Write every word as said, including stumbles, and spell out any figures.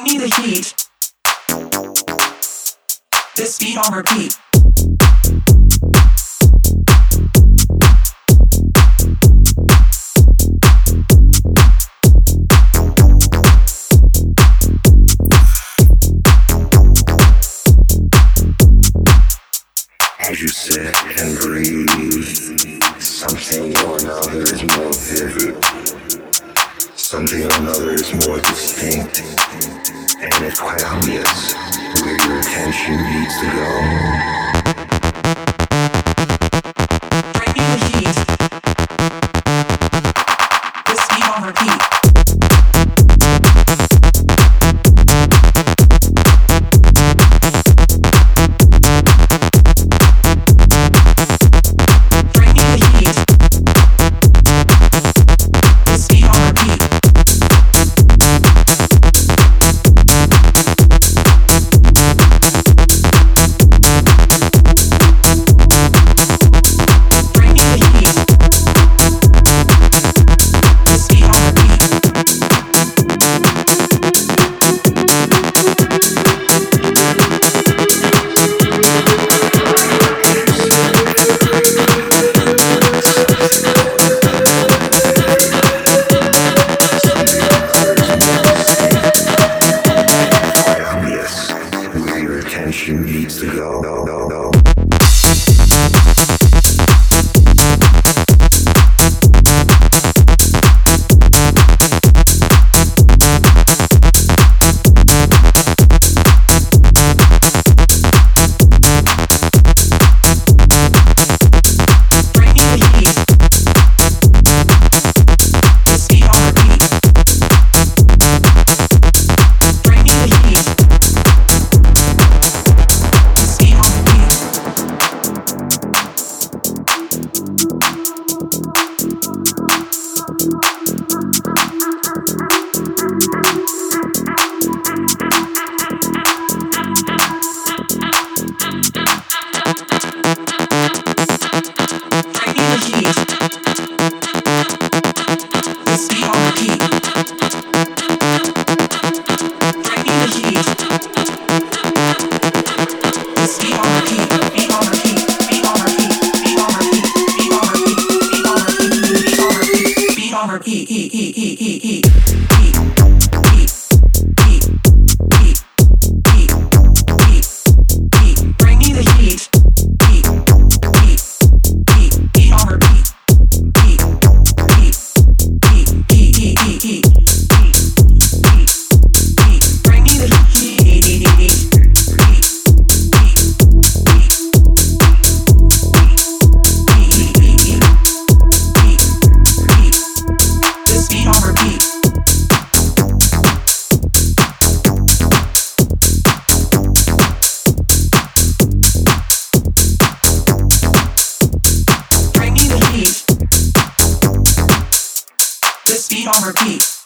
Bring me the heat. This beat on repeat. As you sit and breathe, something or another is more vivid. Something or another is more distinct. And it's quite obvious where your attention needs to go. Bring me the heat. This beat on repeat. Attention needs to go, go, go, go. Repeat, eat, eat, eat, eat, eat. Bring me the heat. Heat, heat, heat, heat on repeat. Heat, heat, heat, heat, heat, heat, heat, heat, heat. Bring me the heat. Heat, heat, heat, heat, heat, heat, heat, heat, heat, heat. This beat on repeat. Bring me the heat. This beat on repeat.